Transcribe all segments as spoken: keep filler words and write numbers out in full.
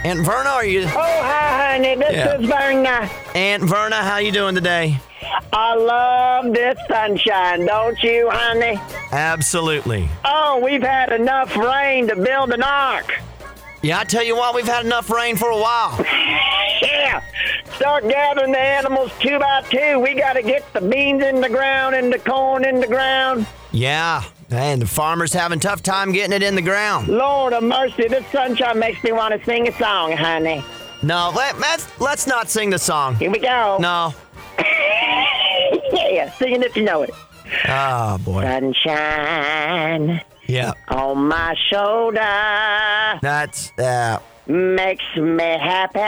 Aunt Verna, are you? Oh, hi, honey. This Yeah. is Verna. Aunt Verna, how you doing today? I love this sunshine, don't you, honey? Absolutely. Oh, we've had enough rain to build an ark. Yeah, I tell you what, we've had enough rain for a while. Yeah. Start gathering the animals two by two. We got to get the beans in the ground and the corn in the ground. Yeah, and the farmer's having a tough time getting it in the ground. Lord of mercy, this sunshine makes me want to sing a song, honey. No, let, let's, let's not sing the song. Here we go. No. Yeah, sing it if you know it. Oh, boy. Sunshine Yeah. on my shoulder That's, uh, makes me happy.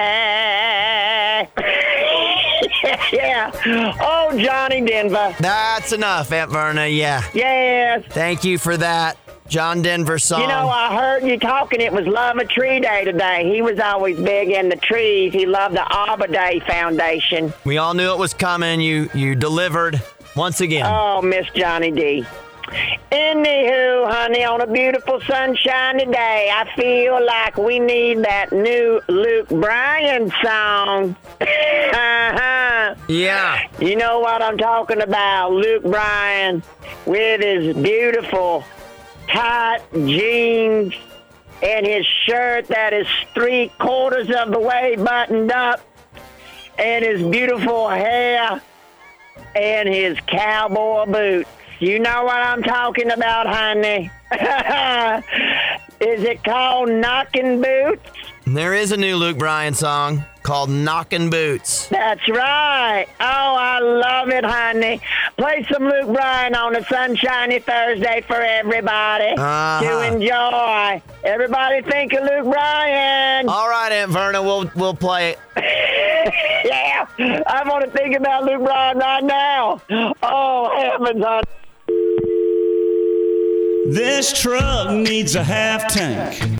Yeah. Oh, Johnny Denver. that's enough, Aunt Verna. Yeah. Yes. Thank you for that John Denver song. You know, I heard you talking. It was Love a Tree Day today. He was always big in the trees. He loved the Arbor Day Foundation. We all knew it was coming. You you delivered once again. Oh, Miss Johnny D. Anywho, honey, on a beautiful sunshiny day, I feel like we need that new Luke Bryan song. Uh-huh. Yeah. You know what I'm talking about, Luke Bryan with his beautiful tight jeans and his shirt that is three quarters of the way buttoned up and his beautiful hair and his cowboy boots. You know what I'm talking about, honey? Is it called Knockin' Boots? There is a new Luke Bryan song called Knockin' Boots. That's right. Oh, I love it, honey. Play some Luke Bryan on a sunshiny Thursday for everybody Uh-huh. to enjoy. Everybody think of Luke Bryan. All right, Aunt Verna, we'll we'll play it. Yeah, I want to think about Luke Bryan right now. Oh, heavens, honey. This truck needs a half tank.